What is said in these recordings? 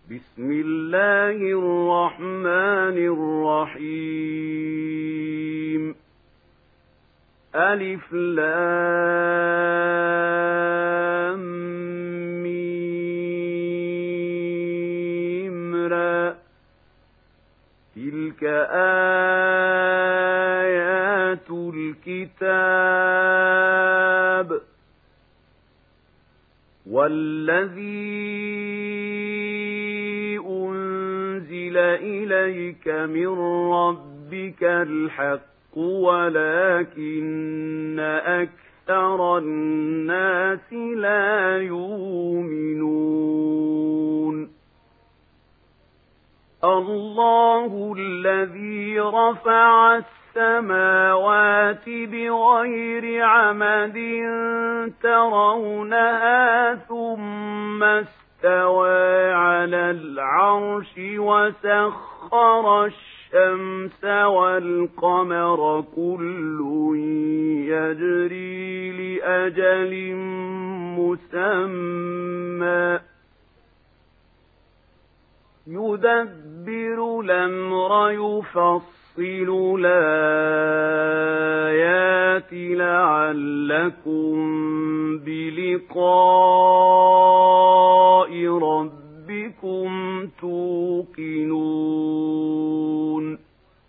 بسم الله الرحمن الرحيم ألف لام ميم را تلك آيات الكتاب والذي أنزل إليك من ربك الحق ولكن أكثر الناس لا يؤمنون الله الذي رفع السماوات بغير عمد ترونها ثم استوى على العرش وسخر الشمس والقمر كل يجري لأجل مسمى يدبر الأمر يفصل الآيات لعلكم بلقاء ربكم توقنون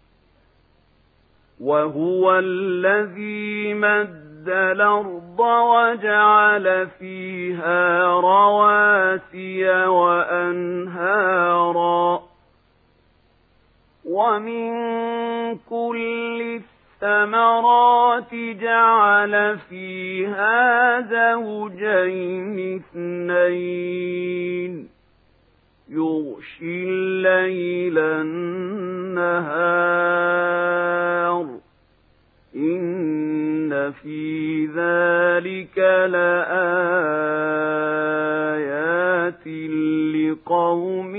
وهو الذي مد الأرض وجعل فيها رواسي وأنهارا ومن كل الثمرات جعل فيها زوجين اثنين يغشي الليل النهار إن في ذلك لآيات لقوم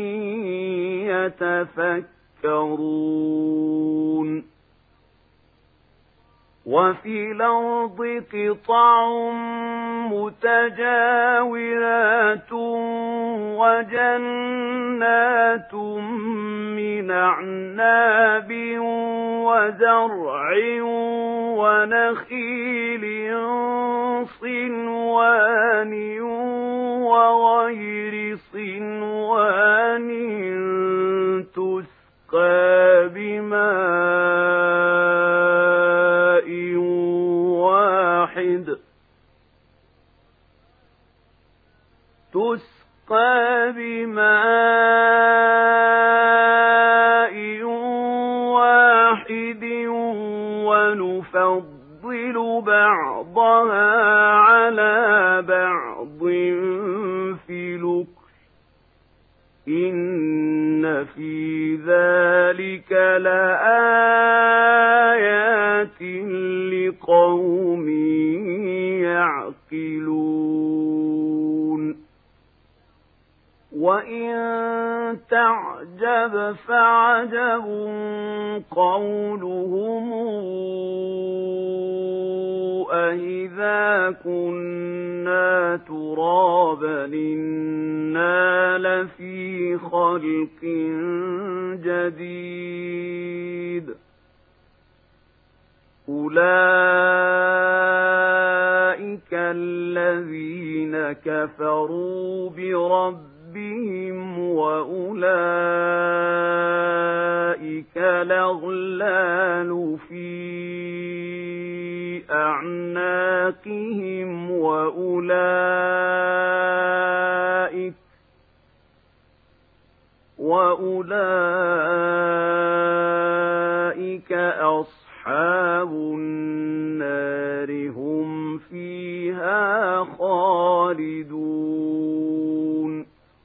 يتفكرون وفي الأرض قطع متجاورات وجنات من أعناب وزرع ونخيل صنوان وغير صنوان تسقى بماء واحد ونفضل بعضها على بعض في الأكل إن في ذلك لآيات لقوم يعقلون وإن تعجب فعجب قولهم أإذا كنا ترابا إنا لفي خلق جديد أولئك الذين كفروا بربهم وأولئك الأغلال في أعناقهم وأولئك أصحاب النار هم فيها خالدون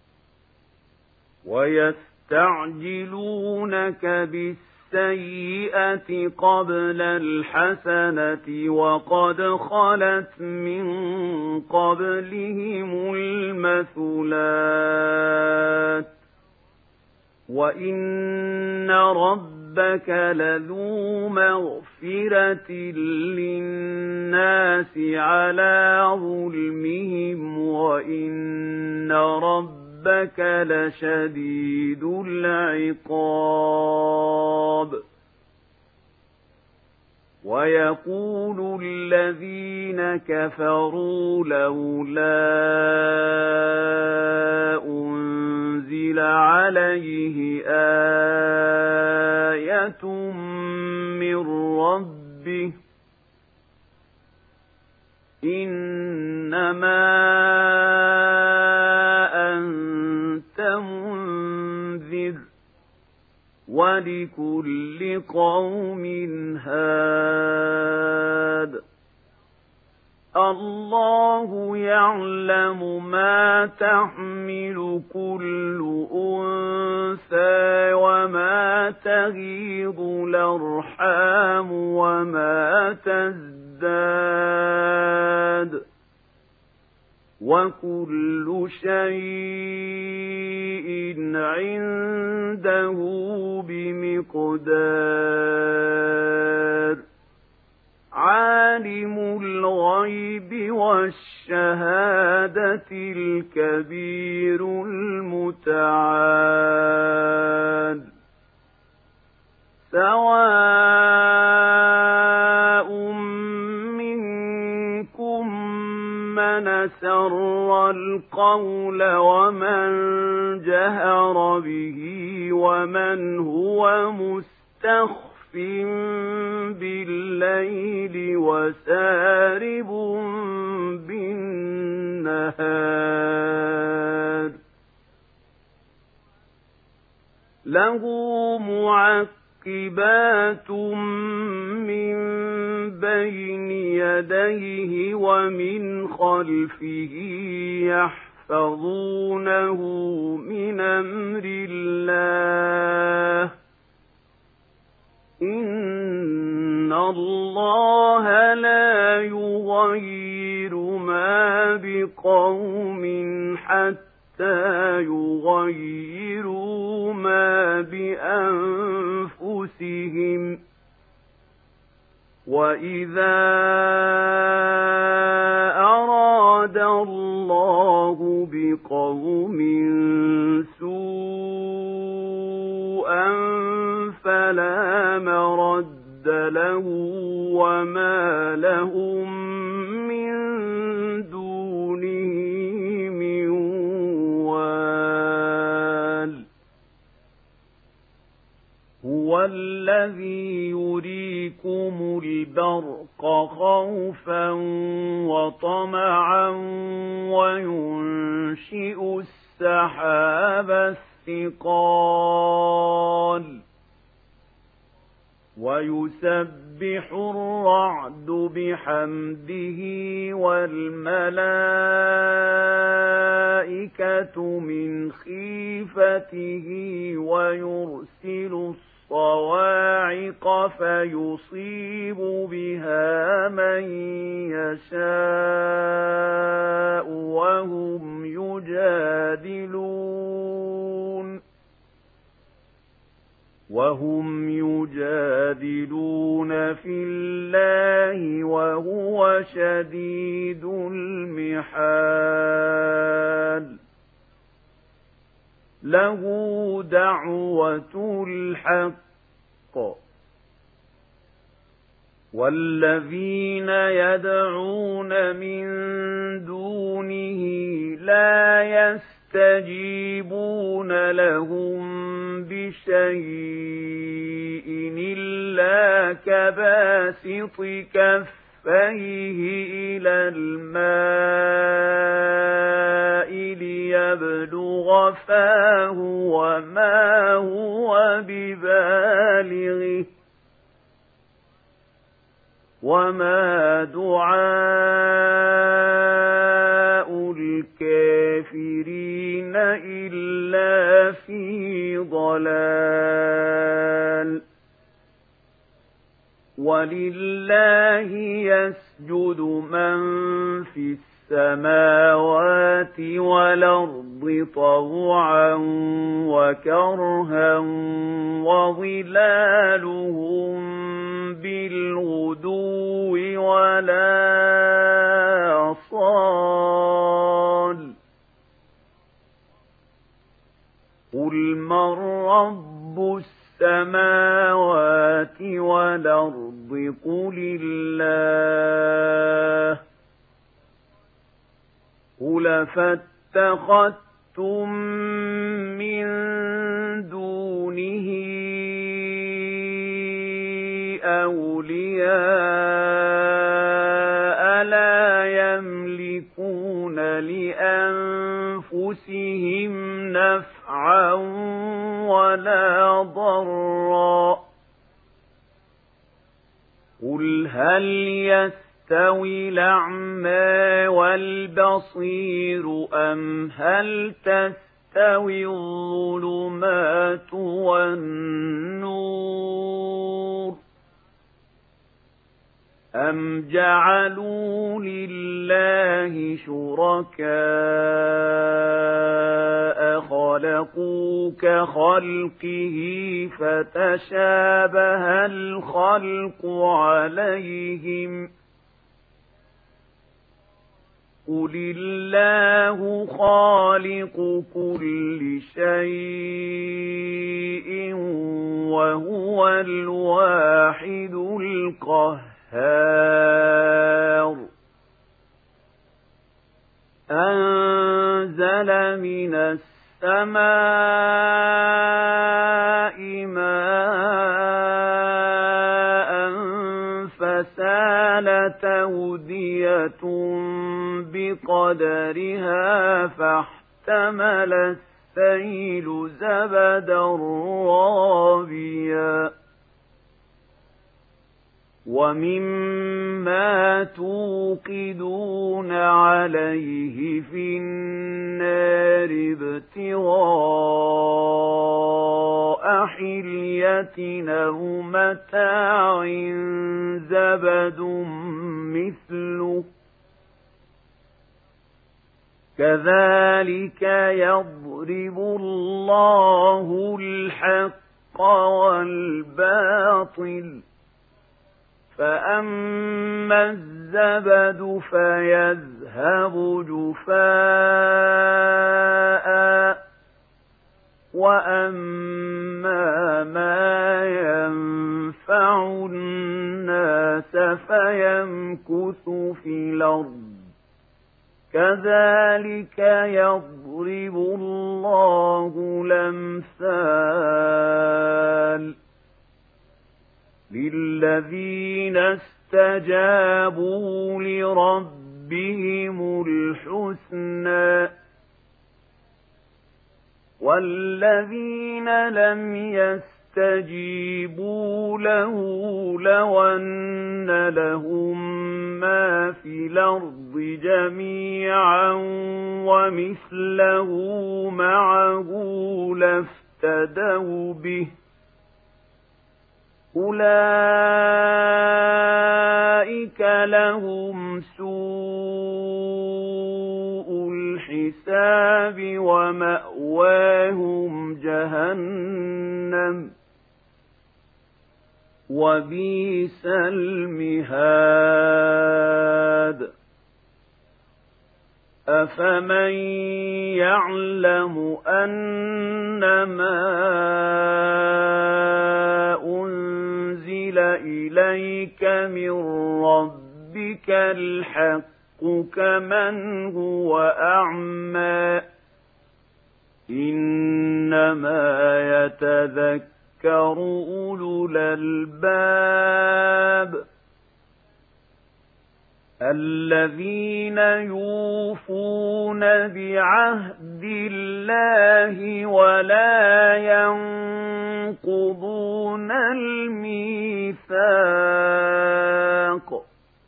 ويستعجلونك بالسيئة قبل الحسنة وقد خلت من قبلهم المثلات وإن ربك لذو مغفرة للناس على ظلمهم وإن ربك ربك لشديد العقاب ويقول الذين كفروا لولا أنزل عليه آية من ربه إنما أنت منذر ولكل قوم هاد الله يعلم ما تحمل كل أنثى وما تغيض الأرحام وما تزداد وكل شيء عنده بمقدار عالم الغيب والشهادة الكبير المتعال سواء منكم من سر القول ومن جهر به ومن هو مستخف بالليل وسارب بالنهار له معقبات من بين يديه ومن خلفه يحفظونه من أمر الله إن الله لا يغير ما بقوم حتى يغيروا ما بأنفسهم وإذا أراد الله بقوم سوءا فلا مرد له وما لهم من دونه من وال هو الذي يريكم البرق خوفا وطمعا وينشئ السحاب الثقال ويسبح الرعد بحمده والملائكة من خيفته ويرسل الصواعق فيصيب بها من يشاء وهم يجادلون في الله وهو شديد المحال له دعوة الحق والذين يدعون من دونه لا يستجيبون لهم بشيء إلا كباسط كفيه إلى الماء ليبلغ فاه وما هو ببالغه وما دعاء الكافرين إلا في ضلال ولله يسجد من في السماوات والأرض طوعا وكرها وظلالهم بالغدو ولا صال قل من رب السماوات والأرض قل الله قل فاتخذتم من دونه أولياء لا يملكون لأنفسهم نفعا ولا ضرا قل هل يستوي الأعمى والبصير أم هل تستوي الظلمات والنور أم جعلوا لله شركاء خلقوا كخلقه فتشابه الخلق عليهم قل الله خالق كل شيء وهو الواحد القهار أنزل من السماء ماء فسالت أودية بقدرها فاحتمل السيل زبدا رابيا ومما توقدون عليه في النار ابتغاء حلية أو متاع زبد مثله كذلك يضرب الله الحق والباطل فأما الزبد فيذهب جفاء وأما ما ينفع الناس فيمكث في الأرض كذلك يضرب الله الأمثال للذين استجابوا لربهم الحسنى والذين لم يستجيبوا له لو أن لهم ما في الأرض جميعا ومثله معه لافتدوا به أولئك لهم سوء الحساب ومأواهم جهنم وبئس المهاد أفمن يعلم أنما أنزل إليك من ربك الحق كمن هو أعمى إنما يتذكر أولو الألباب الذين يوفون بعهد الله ولا ينقضون الميثاق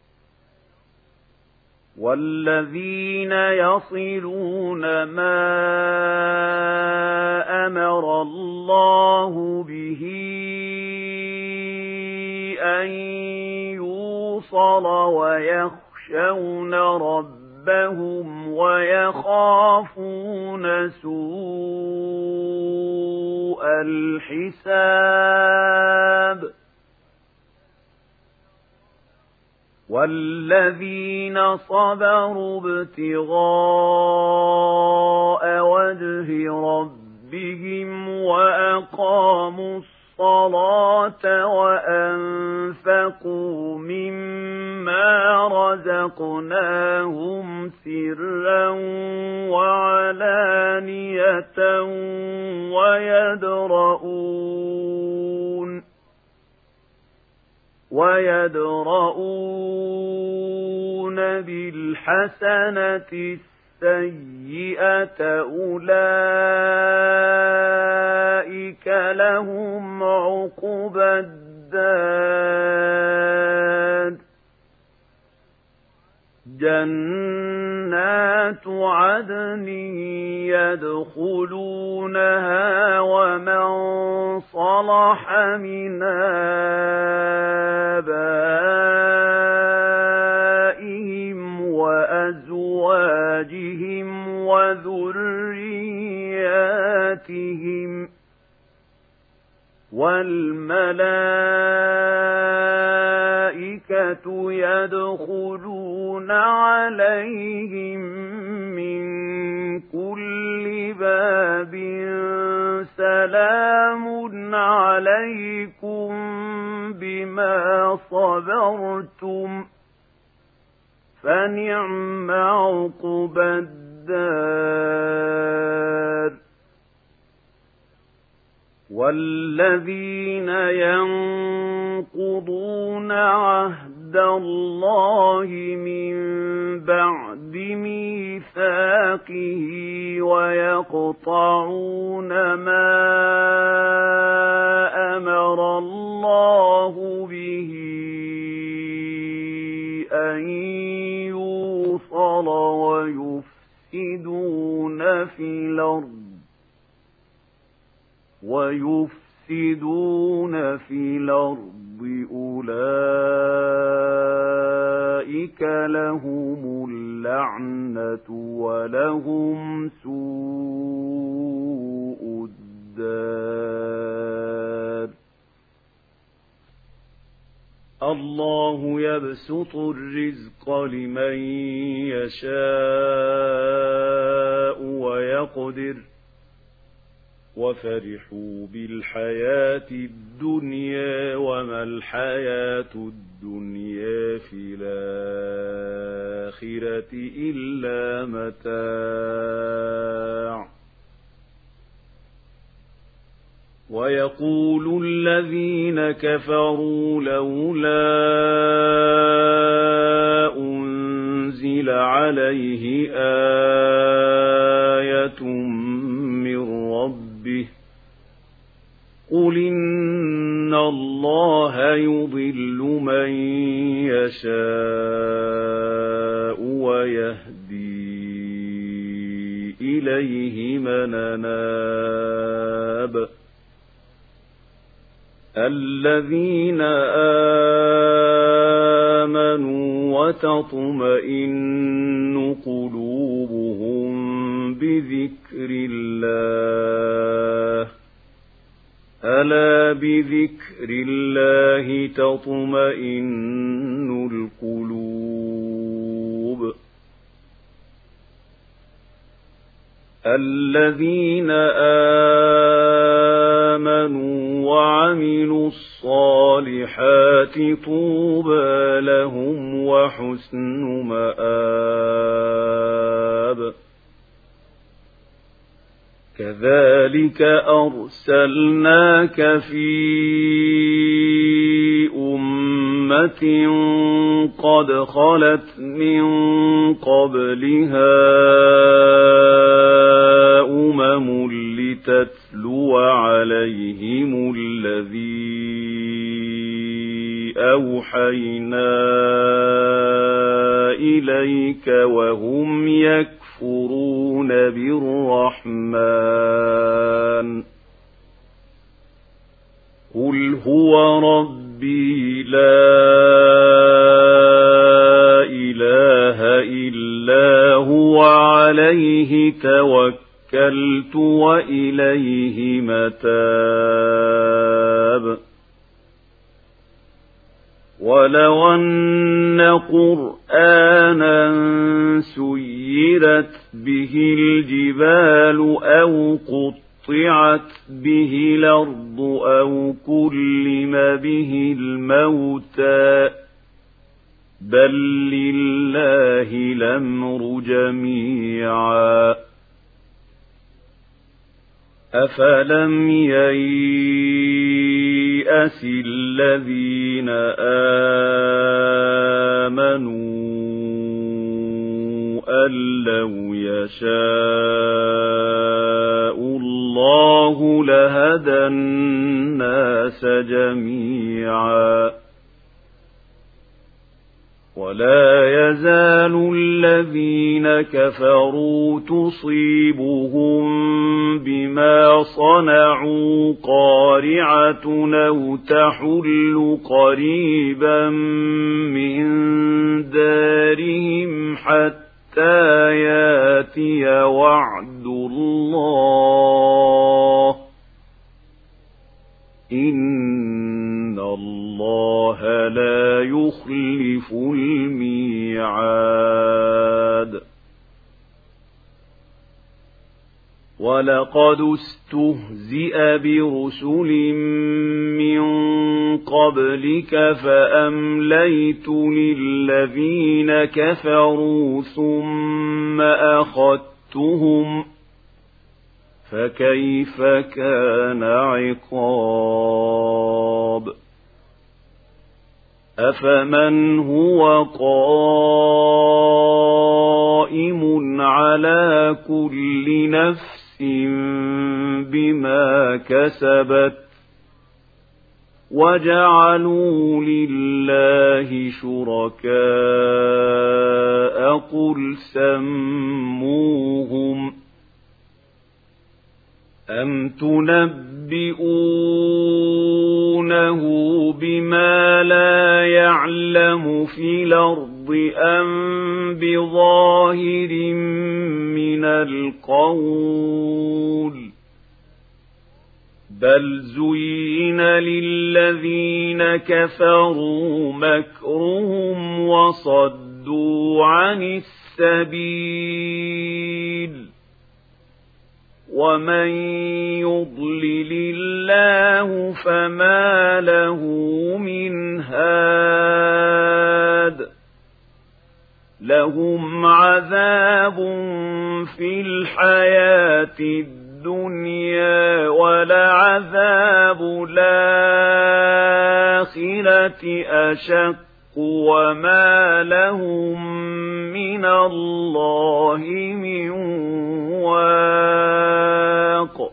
والذين يصلون ما أمر الله به أن يوصل ويخشون ربهم ويخافون سوء الحساب والذين صبروا ابتغاء وجه ربهم ربهم وأقاموا الصلاة وأنفقوا مما رزقناهم سرا وعلانية ويدرؤون بالحسنة السيئة أولئك لهم عقبى الدار جنات عدن يدخلونها ومن صلح من آبائهم وأزواجهم وذرياتهم والملائكة يدخلون عليهم من كل باب سلام عليكم بما صبرتم فنعم عقبى الدار والذين ينقضون عهد الله من بعد ميثاقه ويقطعون ما أمر الله به أن يوصل ويفسدون في الأرض أولئك لهم اللعنة ولهم سوء الدار الله يبسط الرزق لمن يشاء ويقدر وفرحوا بالحياة الدنيا وما الحياة الدنيا في الآخرة إلا متاع ويقول الذين كفروا لولا أنزل عليه آية من ربه قل إن الله يضل من يشاء ويهدي إليه من أناب الذين آمنوا وتطمئن قلوبهم بذكر الله ألا بذكر الله تطمئن القلوب الذين آمنوا وعملوا الصالحات طوبى لهم وحسن مآب كذلك أرسلناك في أمة قد خلت من قبلها أمم لتتلو عليهم الذي أوحينا إليك وهم يكفرون بالرحمن قل هو ربي لا إله إلا هو عليه توكلت وإليه متاب ولو أن قرآنا سيرت به الجبال أو قطعت قطعت به الأرض أو كلم به الموتى بل لله الأمر جميعا أفلم ييأس الذين آمنوا أن لو يشاء الله لهدى الناس جميعا ولا يزال الذين كفروا تصيبهم بما صنعوا قارعة أو تحل قريبا من دارهم حتى ياتي وعد الله إن الله لا يخلف الميعاد ولقد استهزئ برسل من قبلك فأمليت للذين كفروا ثم أخذتهم فكيف كان عقاب أفمن هو قائم على كل نفس بما كسبت وجعلوا لله شركاء قل سموهم أم تنبئونه بما لا يعلم في الأرض أم بظاهر من القول بل زين للذين كفروا مكرهم وصدوا عن السبيل ومن يضلل الله فما له من هاد لهم عذاب في الحياة الدنيا ولعذاب الآخرة أشق وما لهم من الله من واق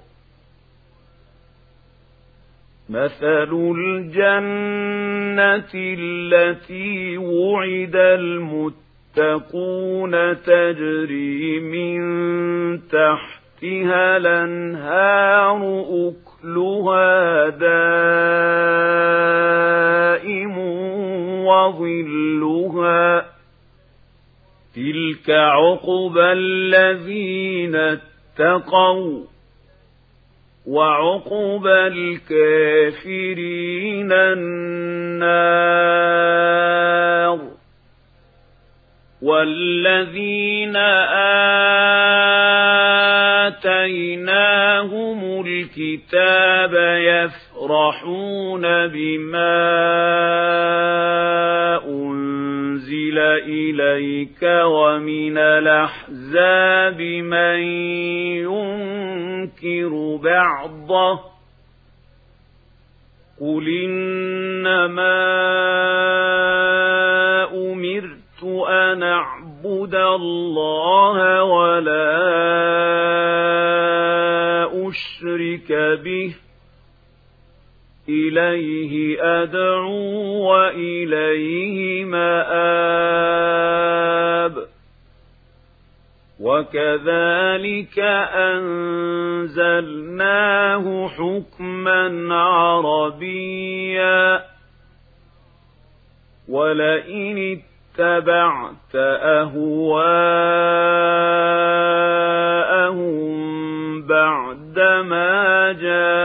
مثل الجنة التي وعد المتقون تجري من تحتها الأنهار أكلها دائم وظلها تلك عقبى الذين اتقوا وعقبى الكافرين النار والذين آتيناهم الكتاب يفرحون بما أنزل إليك ومن الأحزاب من ينكر بعضه قل إنما أمرت أن أعبد الله ولا أشرك به إليه أدعو وإليه مآب وكذلك أنزلناه حكما عربيا ولئن اتبعت أهواءهم بعدما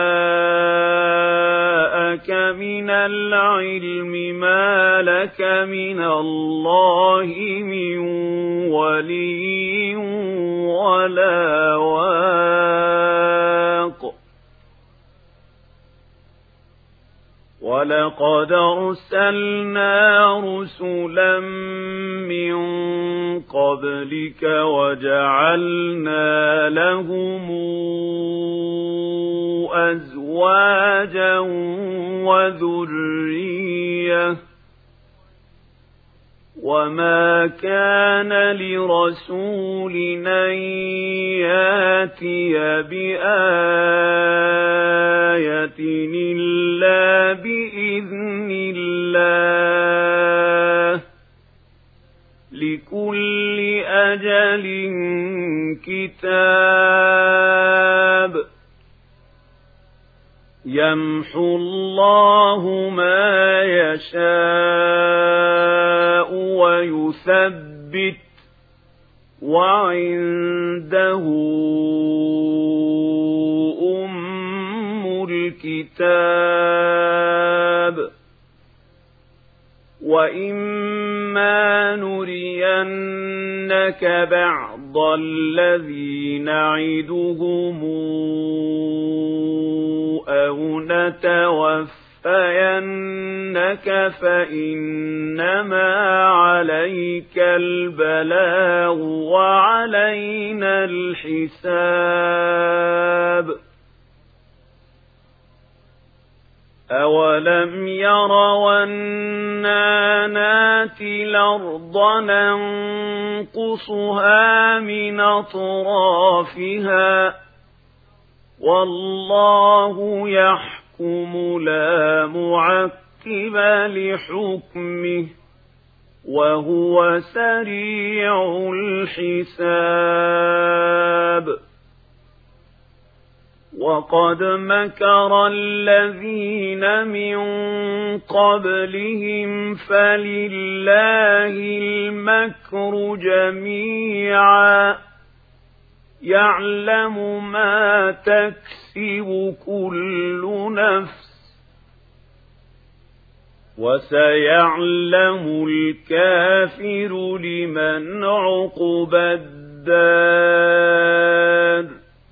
جاءك من العلم ما لك من الله من ولي ولا واق وَلَقَدْ أَرْسَلْنَا رُسُلًا مِّن قَبْلِكَ وَجَعَلْنَا لَهُمْ أَزْوَاجًا وَذُرِّيَّةً وَمَا كَانَ لِرَسُولٍ أَن يَأْتِيَ بِآيَةٍ إِلَّا بِإِذْنِ اللَّهِ لِكُلِّ أَجَلٍ كِتَابٌ يَمْحُو اللَّهُ مَا يَشَاءُ وَيُثَبِّتُ وَعِندَهُ أُمُّ الْكِتَابِ وَإِمَّا نُرِيَنَّكَ بَعْضَ الَّذِي نَعِدُهُمْ أَوْ نَتَوَفَّيَنَّكَ فَإِنَّمَا عَلَيْكَ الْبَلَاغُ وَعَلَيْنَا الْحِسَابُ أَوَلَمْ يَرَوْا أَنَّا نَأْتِي الْأَرْضَ نَنقُصُهَا مِنْ أَطْرَافِهَا وَاللَّهُ يَحْكُمُ لَا مُعَقِّبَ لِحُكْمِهِ وَهُوَ سَرِيعُ الْحِسَابِ وَقَدْ مَكَرَ الَّذِينَ مِنْ قَبْلِهِمْ فَلِلَّهِ الْمَكْرُ جَمِيعًا يَعْلَمُ مَا تَكْسِبُ كُلُّ نَفْسٍ وَسَيَعْلَمُ الْكَافِرُ لِمَنْ عُقْبَى الدَّارِ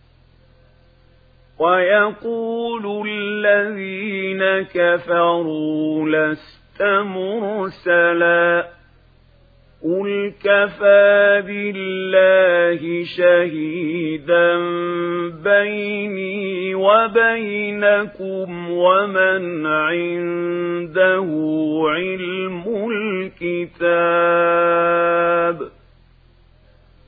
وَيَقُولُ الَّذِينَ كَفَرُوا لَسْتَ مُرْسَلًا قُلْ كَفَى بِاللَّهِ شَهِيدًا بَيْنِي وَبَيْنَكُمْ وَمَنْ عِندَهُ عِلْمُ الْكِتَابِ